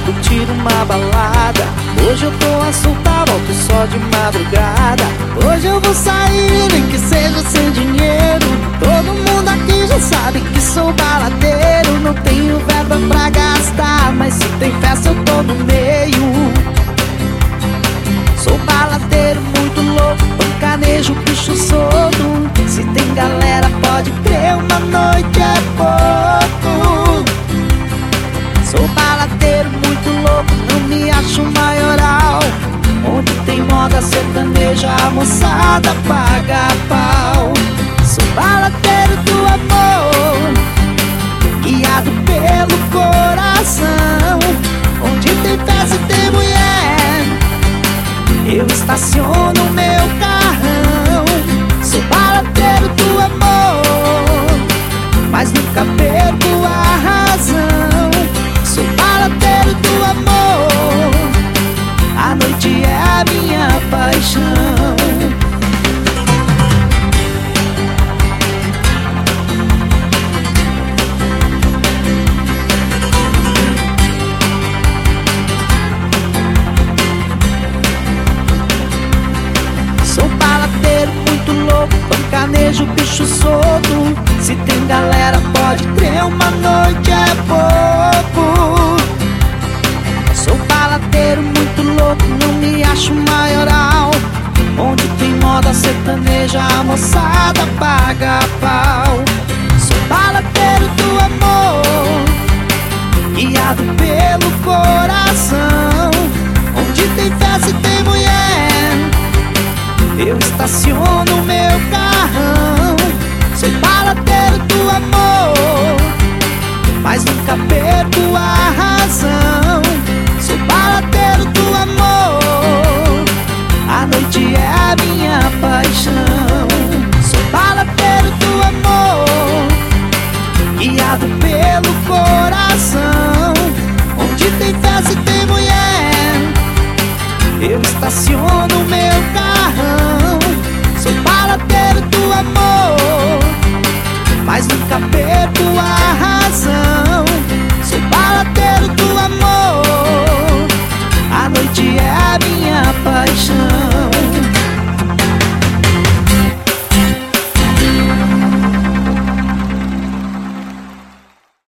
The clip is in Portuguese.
curtir uma balada. Hoje eu tô a soltar, volto só de madrugada. Hoje eu vou sair, nem que seja sem dinheiro. Todo mundo aqui já sabe que sou baladeiro. Não tenho verba pra gastar, mas se tem festa eu tô no meio. Sou baladeiro muito louco, pancanejo, bicho solto. Se tem galera pode crer, uma noite é pouco. Sou baladeiro muito louco, não me acho maioral. Onde tem moda sertaneja, a moçada paga pau. Sou baladeiro do amor, guiado pelo coração. Onde tem festa e tem mulher, eu estaciono meu carrão. Sou baladeiro do amor, mas nunca perco a razão. Sou baladeiro do amor, a noite é a minha paixão. Sou baladeiro muito louco, pancanejo, bicho solto. Se tem galera pode crer, uma noite é pouco. Sou baladeiro muito louco, não me acho maioral. Onde tem moda sertaneja, a moçada paga pau. Sou baladeiro do amor, guiado pelo coração. Onde tem festa e tem mulher, eu estaciono